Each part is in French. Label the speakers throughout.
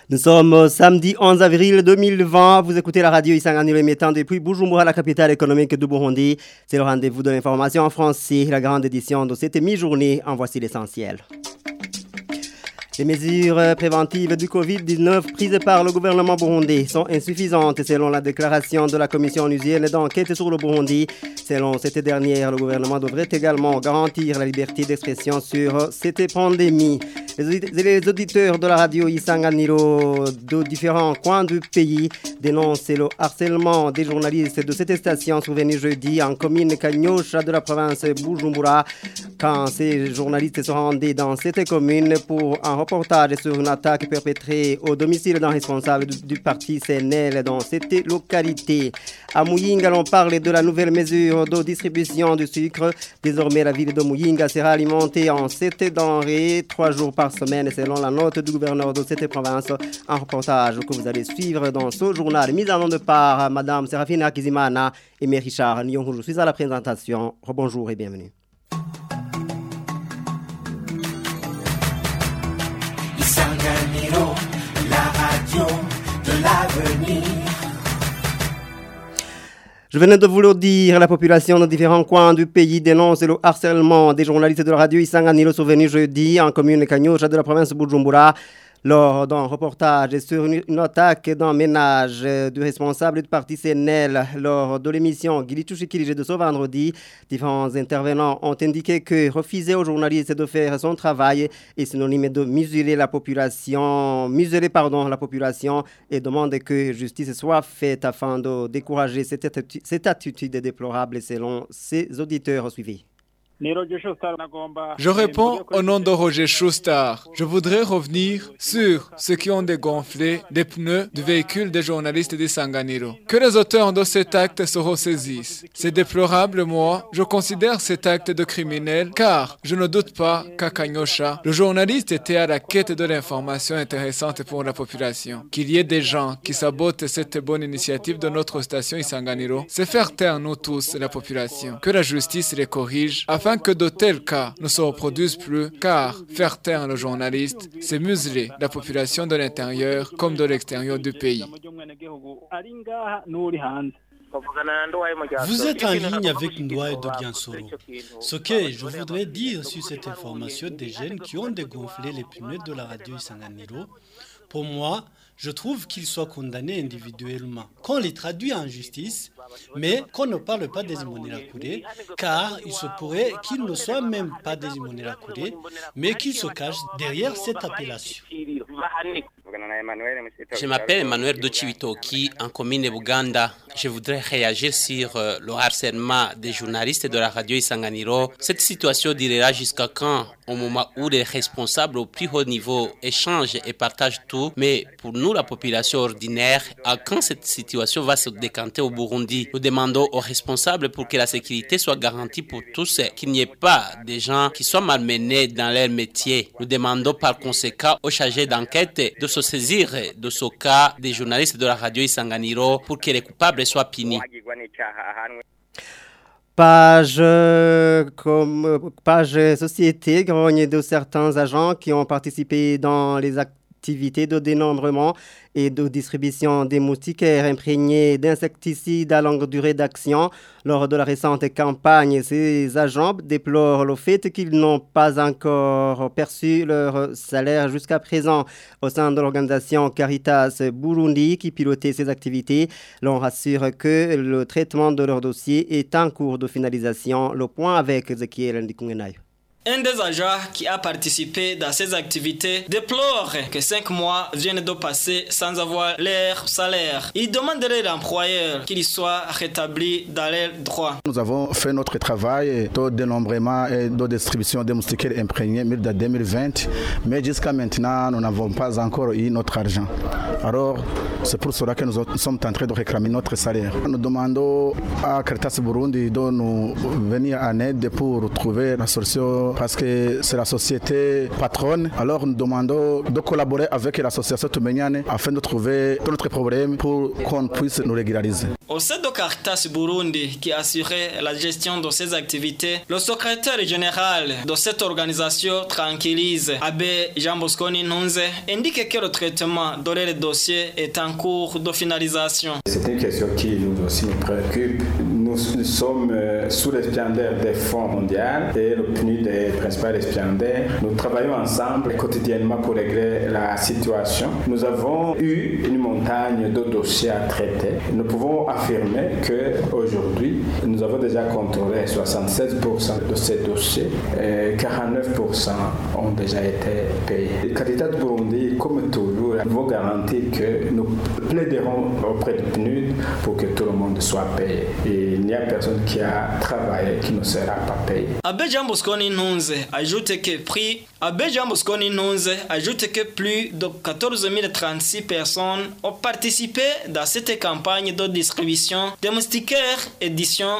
Speaker 1: Nous sommes samedi 11 avril 2020. Vous écoutez la radio Isangani émettant depuis Bujumbura, la capitale économique du Burundi. C'est le rendez-vous de l'information en français, la grande édition de cette mi-journée. En voici l'essentiel. Les mesures préventives du Covid-19 prises par le gouvernement burundais sont insuffisantes selon la déclaration de la commission onusienne d'enquête sur le Burundi. Selon cette dernière, le gouvernement devrait également garantir la liberté d'expression sur cette pandémie. Les auditeurs de la radio Isanganiro de différents coins du pays dénoncent le harcèlement des journalistes de cette station survenu jeudi en commune Kanyosha de la province Bujumbura. Quand ces journalistes se rendaient dans cette commune pour un reportage sur une attaque perpétrée au domicile d'un responsable du parti CNL dans cette localité. À Muyinga, on parle de la nouvelle mesure de distribution du sucre. Désormais, la ville de Muyinga sera alimentée en 7 denrées, 3 jours par semaine, selon la note du gouverneur de cette province. Un reportage que vous allez suivre dans ce journal, mis en nom par Madame Serafine Akizimana et M. Richard Nyongo. Je suis à la présentation. Rebonjour et bienvenue.
Speaker 2: La radio de l'avenir.
Speaker 1: Je venais de vous le dire, la population de différents coins du pays dénonce le harcèlement des journalistes de la radio Isanganiro survenu jeudi en commune Kanyosha de la province de Bujumbura. Lors d'un reportage sur une attaque d'un ménage du responsable du parti CNL lors de l'émission Gilichushikirije de ce vendredi, différents intervenants ont indiqué que refuser aux journalistes de faire son travail est synonyme de museler la population et demande que justice soit faite afin de décourager cette attitude déplorable selon ses auditeurs suivis.
Speaker 3: Je réponds au nom de Roger Schustar. Je voudrais revenir sur ceux qui ont dégonflé des pneus du véhicule des journalistes de Sanganiro. Que les auteurs de cet acte se ressaisissent. C'est déplorable, moi. Je considère cet acte de criminel car je ne doute pas qu'à Kanyosha, le journaliste était à la quête de l'information intéressante pour la population. Qu'il y ait des gens qui sabotent cette bonne initiative de notre station Isanganiro, c'est faire taire nous tous, la population. Que la justice les corrige afin que de tels cas ne se reproduisent plus, car faire taire le journaliste, c'est museler la population de l'intérieur comme de l'extérieur du pays.
Speaker 4: Vous êtes en ligne avec Ndouaï Dodiansoro. Ce que je voudrais dire sur cette information des jeunes qui ont dégonflé les pneus de la radio Isanganiro, pour moi, je trouve qu'ils soient condamnés individuellement, qu'on les traduit en justice, mais qu'on ne parle pas des Imbonerakure, car il se pourrait qu'ils ne soient même pas des Imbonerakure, mais qu'ils se cachent derrière cette appellation.
Speaker 5: Je m'appelle Emmanuel Dochivitoki, en commune Buganda. Je voudrais réagir sur le harcèlement des journalistes de la radio Isanganiro. Cette situation durera jusqu'à quand? Au moment où les responsables au plus haut niveau échangent et partagent tout. Mais pour nous, la population ordinaire, à quand cette situation va se décanter au Burundi? Nous demandons aux responsables pour que la sécurité soit garantie pour tous, qu'il n'y ait pas des gens qui soient malmenés dans leur métier. Nous demandons par conséquent aux chargés d'enquête de se saisir de ce cas des journalistes de la radio Isanganiro pour que les coupables soient punis.
Speaker 1: Page société, grogne de certains agents qui ont participé dans les activités de dénombrement et de distribution des moustiquaires imprégnés d'insecticides à longue durée d'action. Lors de la récente campagne, ces agents déplorent le fait qu'ils n'ont pas encore perçu leur salaire jusqu'à présent. Au sein de l'organisation Caritas Burundi qui pilotait ces activités, l'on rassure que le traitement de leur dossier est en cours de finalisation. Le point avec Ezekiel Ndikungenayo.
Speaker 6: Un des agents qui a participé dans ces activités déplore que 5 mois viennent de passer sans avoir leur salaire. Il demanderait à l'employeur qu'il soit rétabli dans leurs droits.
Speaker 7: Nous avons fait notre travail de dénombrement et de distribution des moustiquaires imprégnés en 2020, mais jusqu'à maintenant, nous n'avons pas encore eu notre argent. Alors, c'est pour cela que nous sommes en train de réclamer notre salaire. Nous demandons à Caritas Burundi de nous venir en aide pour trouver la solution parce que c'est la société patronne. Alors nous demandons de collaborer avec l'association Tumenyane afin de trouver notre problème pour qu'on puisse nous régulariser.
Speaker 6: Au sein de Caritas Burundi, qui assurait la gestion de ces activités, le secrétaire général de cette organisation tranquillise, Abbé Jean Bosco Ninunze, indique que le traitement de les dossiers est en cours de finalisation.
Speaker 8: C'est une question qui nous aussi nous préoccupe. Nous sommes sous récipiendaire des fonds mondiaux et le PNUD est principal récipiendaire. Nous travaillons ensemble quotidiennement pour régler la situation. Nous avons eu une montagne de dossiers à traiter. Nous pouvons affirmer qu'aujourd'hui, nous avons déjà contrôlé 76% de ces dossiers et 49% ont déjà été payés. Caritas Burundi, comme toujours, vous garantit que nous plaiderons auprès du PNUD pour que tout le monde soit payé. Et il n'y a personne qui a travaillé qui ne sera pas payé.
Speaker 6: Abbé Jean Bosco Ninunze ajoute que plus de 14 036 personnes ont participé dans cette campagne de distribution des moustiquaires édition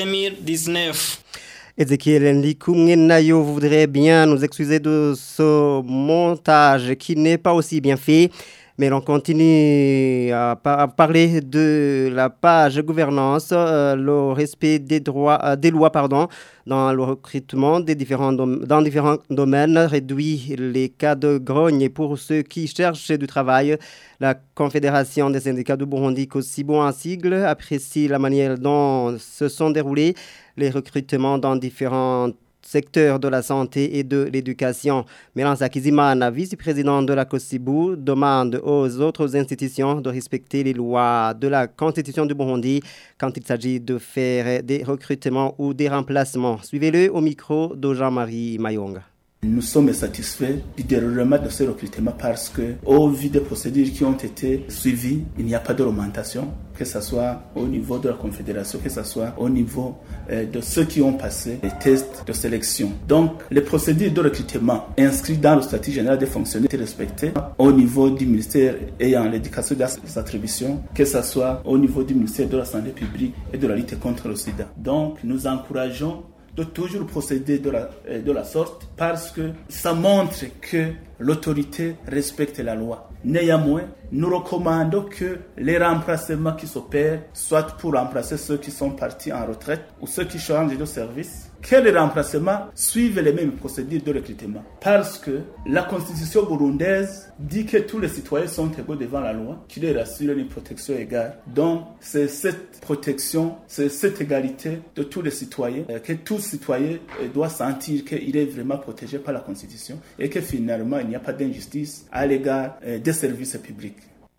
Speaker 6: 2019.
Speaker 1: Ezekiel Ndikumwenayo voudrait bien nous excuser de ce montage qui n'est pas aussi bien fait. Mais on continue à parler de la page gouvernance, le respect des lois, dans le recrutement dans différents domaines, réduit les cas de grogne pour ceux qui cherchent du travail. La Confédération des syndicats du Burundi, Kosibo en sigle, apprécie la manière dont se sont déroulés les recrutements dans différents secteur de la santé et de l'éducation. Melanza Kizimana, vice-président de la COSIBU, demande aux autres institutions de respecter les lois de la Constitution du Burundi quand il s'agit de faire des recrutements ou des remplacements. Suivez-le au micro de Jean-Marie Mayonga.
Speaker 9: Nous sommes satisfaits du déroulement de ces recrutements parce que, au vu des procédures qui ont été suivies, il n'y a pas de augmentation, que ce soit au niveau de la Confédération, que ce soit au niveau de ceux qui ont passé les tests de sélection. Donc, les procédures de recrutement inscrites dans le statut général des fonctionnaires étaient respectées au niveau du ministère ayant l'éducation des attributions, que ce soit au niveau du ministère de la Santé publique et de la lutte contre le sida. Donc, nous encourageons de toujours procéder de la sorte parce que ça montre que l'autorité respecte la loi. Néanmoins, nous recommandons que les remplacements qui s'opèrent soient pour remplacer ceux qui sont partis en retraite ou ceux qui changent de service, que les remplacements suivent les mêmes procédures de recrutement. Parce que la Constitution burundaise dit que tous les citoyens sont égaux devant la loi, qui leur assure une protection égale. Donc, c'est cette protection, c'est cette égalité de tous les citoyens, que tout citoyen doit sentir qu'il est vraiment protégé par la Constitution et que finalement, il n'y a pas d'injustice à l'égard des services publics.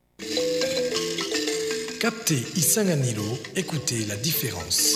Speaker 10: Captez Isanganiro, écoutez la différence.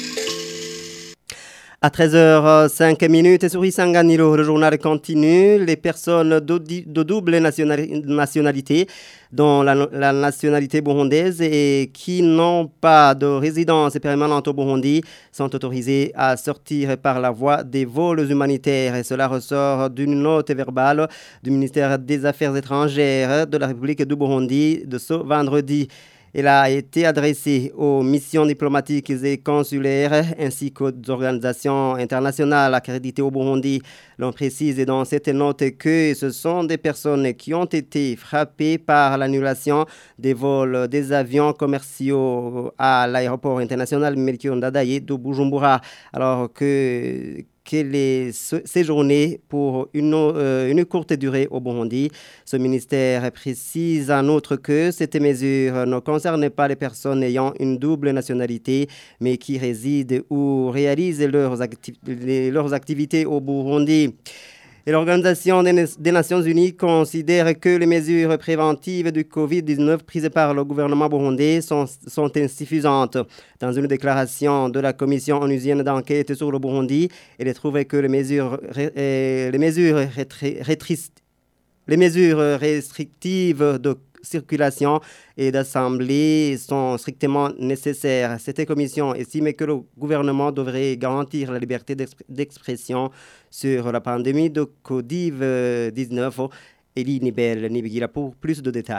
Speaker 1: À 13h05 sur Isanganiro, le journal continue. Les personnes de double nationalité, dont la nationalité burundaise et qui n'ont pas de résidence permanente au Burundi, sont autorisées à sortir par la voie des vols humanitaires. Et cela ressort d'une note verbale du ministère des Affaires étrangères de la République du Burundi de ce vendredi. Elle a été adressée aux missions diplomatiques et consulaires ainsi qu'aux organisations internationales accréditées au Burundi. L'on précise dans cette note que ce sont des personnes qui ont été frappées par l'annulation des vols des avions commerciaux à l'aéroport international Melchior Ndadaye de Bujumbura, alors que les séjourner pour une courte durée au Burundi. Ce ministère précise en outre que cette mesure ne concerne pas les personnes ayant une double nationalité, mais qui résident ou réalisent leurs activités au Burundi. Et l'Organisation des Nations Unies considère que les mesures préventives du Covid-19 prises par le gouvernement burundais sont insuffisantes. Dans une déclaration de la commission onusienne d'enquête sur le Burundi, elle trouvait que les mesures restrictives de circulation et d'assemblée sont strictement nécessaires. Cette commission estime que le gouvernement devrait garantir la liberté d'expression sur la pandémie de Covid-19. Elie Nibel Nibigila pour plus de détails.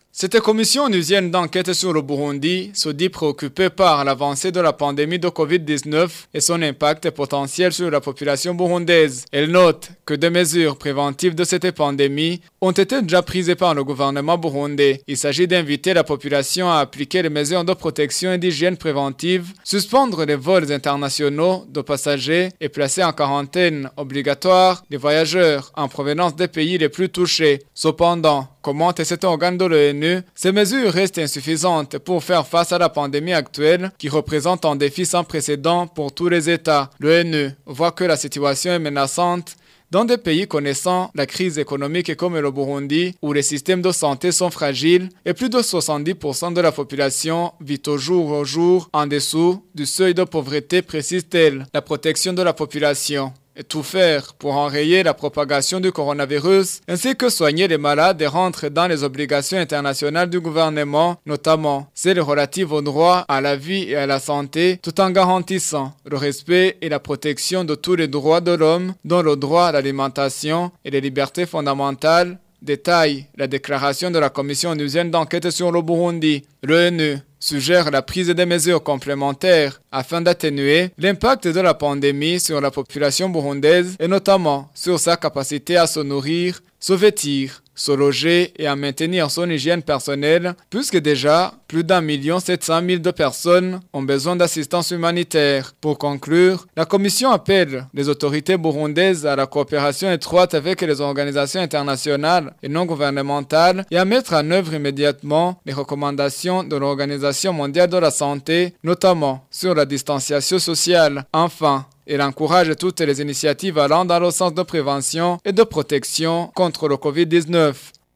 Speaker 3: Cette commission onusienne d'enquête sur le Burundi se dit préoccupée par l'avancée de la pandémie de Covid-19 et son impact potentiel sur la population burundaise. Elle note que des mesures préventives de cette pandémie ont été déjà prises par le gouvernement burundais. Il s'agit d'inviter la population à appliquer les mesures de protection et d'hygiène préventive, suspendre les vols internationaux de passagers et placer en quarantaine obligatoire les voyageurs en provenance des pays les plus touchés. Cependant, commente cet organe de l'ONU, ces mesures restent insuffisantes pour faire face à la pandémie actuelle qui représente un défi sans précédent pour tous les États. L'ONU voit que la situation est menaçante dans des pays connaissant la crise économique comme le Burundi, où les systèmes de santé sont fragiles et plus de 70% de la population vit au jour en dessous du seuil de pauvreté, précise-t-elle. La protection de la population et tout faire pour enrayer la propagation du coronavirus, ainsi que soigner les malades et rentrer dans les obligations internationales du gouvernement, notamment celles relatives au droit à la vie et à la santé, tout en garantissant le respect et la protection de tous les droits de l'homme, dont le droit à l'alimentation et les libertés fondamentales, détaille la déclaration de la commission onusienne d'enquête sur le Burundi. L'ONU suggère la prise des mesures complémentaires afin d'atténuer l'impact de la pandémie sur la population burundaise et notamment sur sa capacité à se nourrir, se vêtir, se loger et à maintenir son hygiène personnelle, puisque déjà plus d'1,7 million de personnes ont besoin d'assistance humanitaire. Pour conclure, la Commission appelle les autorités burundaises à la coopération étroite avec les organisations internationales et non gouvernementales et à mettre en œuvre immédiatement les recommandations de l'Organisation mondiale de la santé, notamment sur la distanciation sociale. Enfin, elle encourage toutes les initiatives allant dans le sens de prévention et de protection contre le Covid-19.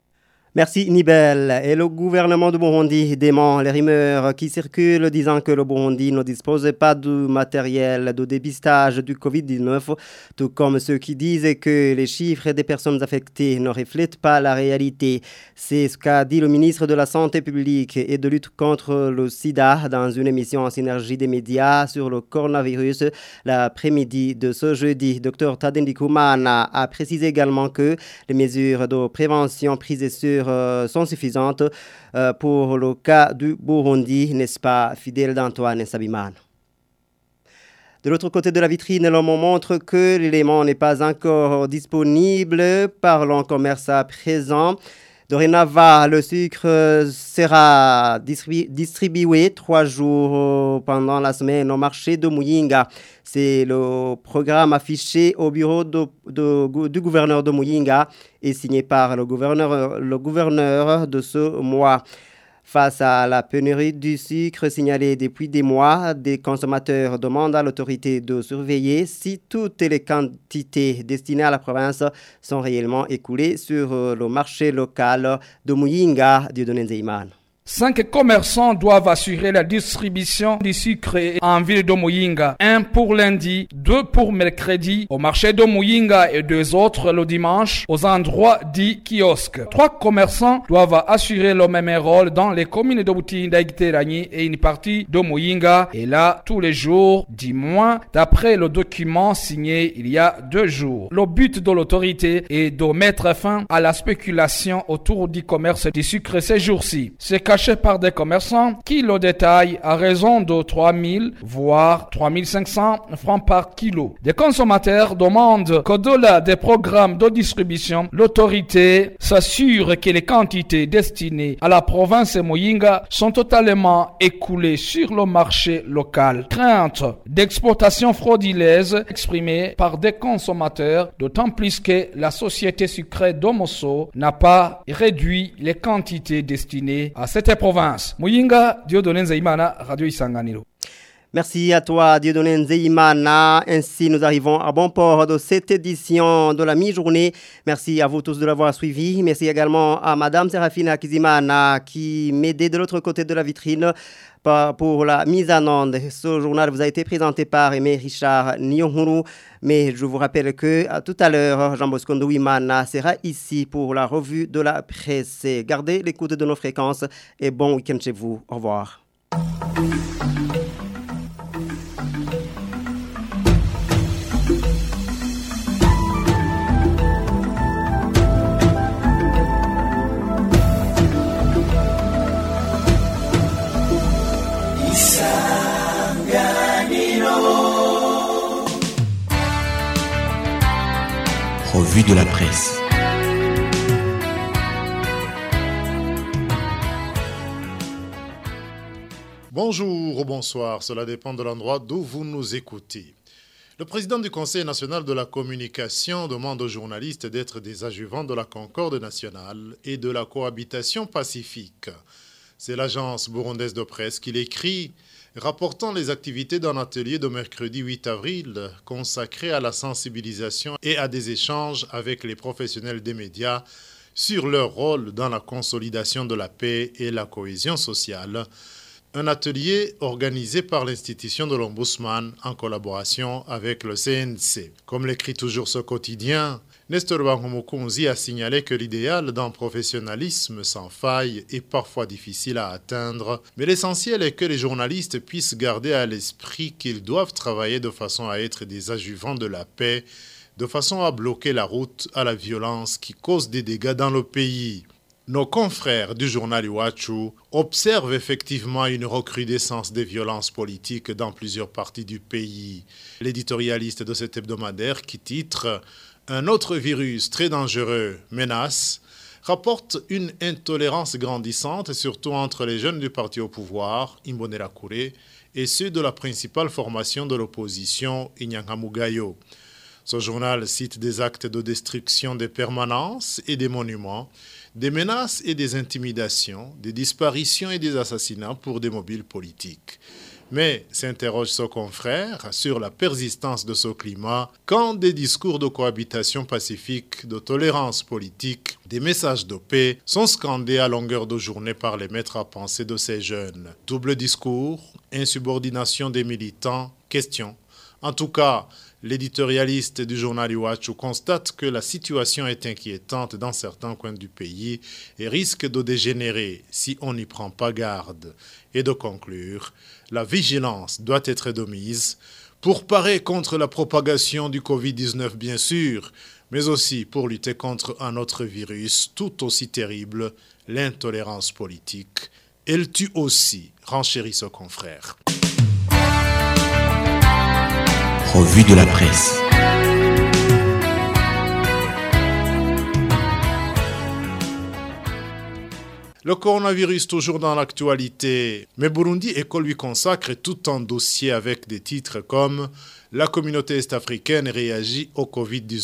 Speaker 1: Merci Nibel. Et le gouvernement du Burundi dément les rumeurs qui circulent disant que le Burundi ne dispose pas du matériel de dépistage du Covid-19, tout comme ceux qui disent que les chiffres des personnes affectées ne reflètent pas la réalité. C'est ce qu'a dit le ministre de la Santé publique et de lutte contre le sida dans une émission en synergie des médias sur le coronavirus l'après-midi de ce jeudi. Dr Tadei Ndikumana a précisé également que les mesures de prévention prises sont suffisantes pour le cas du Burundi, n'est-ce pas, fidèle d'Antoine Sabiman. De l'autre côté de la vitrine, l'on montre que l'élément n'est pas encore disponible. Parlons commerce à présent. Dorénavant, le sucre sera distribué 3 jours pendant la semaine au marché de Muyinga. C'est le programme affiché au bureau du gouverneur de Muyinga et signé par le gouverneur de ce mois. Face à la pénurie du sucre signalée depuis des mois, des consommateurs demandent à l'autorité de surveiller si toutes les quantités destinées à la province sont réellement écoulées sur le marché local de Muyinga, Dieudonné Nzeyimana.
Speaker 11: 5 commerçants doivent assurer la distribution du sucre en ville de Muyinga. 1 pour lundi, 2 pour mercredi au marché de Muyinga et 2 autres le dimanche aux endroits dits kiosques. 3 commerçants doivent assurer le même rôle dans les communes de Butinda, Giterani et une partie de Muyinga. Et là, tous les jours, 10 mois, d'après le document signé il y a 2 jours. Le but de l'autorité est de mettre fin à la spéculation autour du commerce du sucre ces jours-ci. C'est caché par des commerçants qui le détaillent à raison de 3 000 voire 3 500 francs par kilo. Des consommateurs demandent qu'au-delà des programmes de distribution, l'autorité s'assure que les quantités destinées à la province Muyinga sont totalement écoulées sur le marché local. Crainte d'exploitation frauduleuse exprimée par des consommateurs, d'autant plus que la société sucrée d'Omoso n'a pas réduit les quantités destinées à cette province. Muyinga, Dieudonné Nzeyimana, Radio Isanganiro.
Speaker 1: Merci à toi, Dieudonné Nzeyimana. Ainsi, nous arrivons à bon port de cette édition de la mi-journée. Merci à vous tous de l'avoir suivi. Merci également à Madame Séraphine Akizimana qui m'aidait de l'autre côté de la vitrine pour la mise en onde. Ce journal vous a été présenté par Aimé Richard Nyonghuru. Mais je vous rappelle que tout à l'heure, Jean-Bosco Ndouimana sera ici pour la revue de la presse. Gardez l'écoute de nos fréquences et bon week-end chez vous. Au revoir.
Speaker 12: Revue de la presse.
Speaker 13: Bonjour ou bonsoir, cela dépend de l'endroit d'où vous nous écoutez. Le président du Conseil national de la communication demande aux journalistes d'être des adjuvants de la concorde nationale et de la cohabitation pacifique. C'est l'agence burundaise de presse qui l'écrit, rapportant les activités d'un atelier de mercredi 8 avril consacré à la sensibilisation et à des échanges avec les professionnels des médias sur leur rôle dans la consolidation de la paix et la cohésion sociale. Un atelier organisé par l'institution de l'Ombudsman en collaboration avec le CNC. Comme l'écrit toujours ce quotidien, Nestor Bangomokunzi a signalé que l'idéal d'un professionnalisme sans faille est parfois difficile à atteindre, mais l'essentiel est que les journalistes puissent garder à l'esprit qu'ils doivent travailler de façon à être des adjuvants de la paix, de façon à bloquer la route à la violence qui cause des dégâts dans le pays. Nos confrères du journal Iwachu observent effectivement une recrudescence des violences politiques dans plusieurs parties du pays. L'éditorialiste de cet hebdomadaire qui titre « Un autre virus très dangereux menace » rapporte une intolérance grandissante, surtout entre les jeunes du parti au pouvoir, Imbonerakure, et ceux de la principale formation de l'opposition, Inyangamugayo. Ce journal cite des actes de destruction des permanences et des monuments, des menaces et des intimidations, des disparitions et des assassinats pour des mobiles politiques. Mais s'interroge ce confrère sur la persistance de ce climat quand des discours de cohabitation pacifique, de tolérance politique, des messages de paix sont scandés à longueur de journée par les maîtres à penser de ces jeunes. Double discours, insubordination des militants, question. En tout cas, l'éditorialiste du journal Iwachu constate que la situation est inquiétante dans certains coins du pays et risque de dégénérer si on n'y prend pas garde. Et de conclure, la vigilance doit être de mise pour parer contre la propagation du Covid-19 bien sûr, mais aussi pour lutter contre un autre virus tout aussi terrible, l'intolérance politique. Elle tue aussi, renchérit ce confrère.
Speaker 12: Revue de la presse.
Speaker 13: Le coronavirus toujours dans l'actualité, mais Burundi Eco lui consacre tout un dossier avec des titres comme « La communauté est-africaine réagit au Covid-19 »,«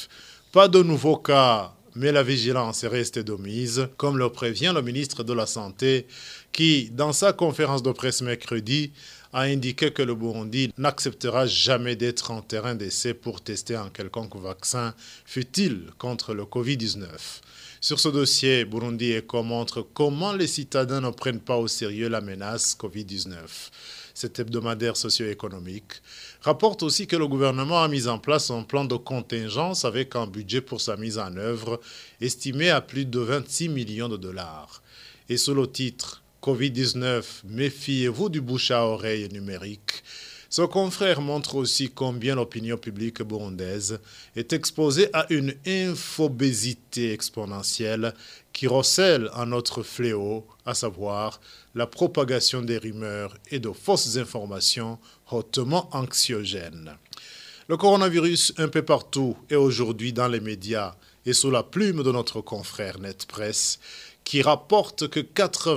Speaker 13: Pas de nouveaux cas ». Mais la vigilance reste de mise, comme le prévient le ministre de la Santé, qui, dans sa conférence de presse mercredi, a indiqué que le Burundi n'acceptera jamais d'être en terrain d'essai pour tester un quelconque vaccin, fût-il contre le Covid-19. Sur ce dossier, Burundi Eco montre comment les citadins ne prennent pas au sérieux la menace Covid-19. Cet hebdomadaire socio-économique rapporte aussi que le gouvernement a mis en place un plan de contingence avec un budget pour sa mise en œuvre estimé à plus de 26 millions de dollars. Et sous le titre « Covid-19, méfiez-vous du bouche à oreille numérique », ce confrère montre aussi combien l'opinion publique burundaise est exposée à une infobésité exponentielle qui recèle un autre fléau, à savoir la propagation des rumeurs et de fausses informations hautement anxiogènes. Le coronavirus un peu partout et aujourd'hui dans les médias et sous la plume de notre confrère Net Presse qui rapporte que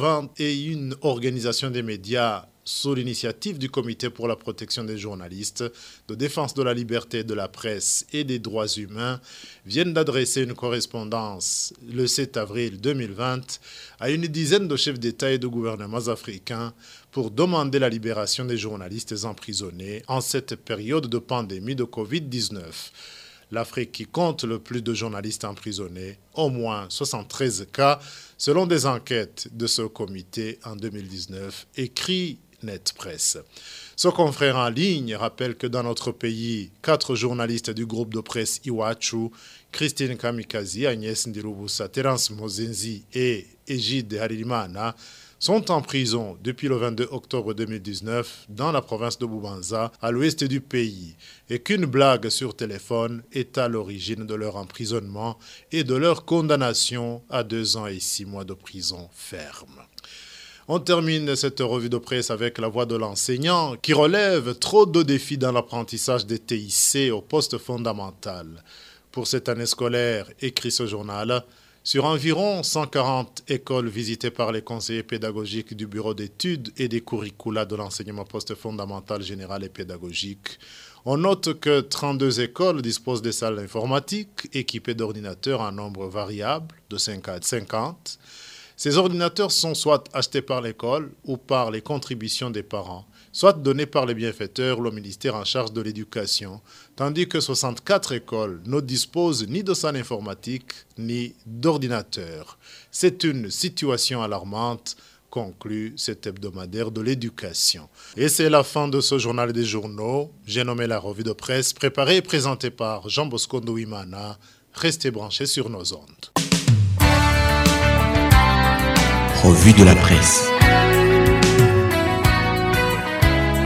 Speaker 13: 81 organisations des médias sous l'initiative du Comité pour la protection des journalistes, de défense de la liberté de la presse et des droits humains, viennent d'adresser une correspondance le 7 avril 2020 à une dizaine de chefs d'État et de gouvernements africains pour demander la libération des journalistes emprisonnés en cette période de pandémie de Covid-19. L'Afrique qui compte le plus de journalistes emprisonnés, au moins 73 cas, selon des enquêtes de ce comité en 2019, écrit Net Presse. Ce confrère en ligne rappelle que dans notre pays, 4 journalistes du groupe de presse Iwachu, Christine Kamikazi, Agnès Ndirubusa, Terence Mozenzi et Egide Haririmana, sont en prison depuis le 22 octobre 2019 dans la province de Bubanza, à l'ouest du pays, et qu'une blague sur téléphone est à l'origine de leur emprisonnement et de leur condamnation à 2 ans et 6 mois de prison ferme. On termine cette revue de presse avec la voix de l'enseignant qui relève trop de défis dans l'apprentissage des TIC au poste fondamental. Pour cette année scolaire, écrit ce journal, sur environ 140 écoles visitées par les conseillers pédagogiques du Bureau d'études et des curricula de l'enseignement postfondamental général et pédagogique, on note que 32 écoles disposent de salles informatiques équipées d'ordinateurs en nombre variable, de 5 à 50. Ces ordinateurs sont soit achetés par l'école ou par les contributions des parents, soit donnés par les bienfaiteurs ou le ministère en charge de l'éducation, tandis que 64 écoles ne disposent ni de salle informatique ni d'ordinateurs. C'est une situation alarmante, conclut cet hebdomadaire de l'éducation. Et c'est la fin de ce journal des journaux. J'ai nommé la revue de presse, préparée et présentée par Jean Bosco Ndouimana. Restez branchés sur nos ondes.
Speaker 12: Revue de la presse.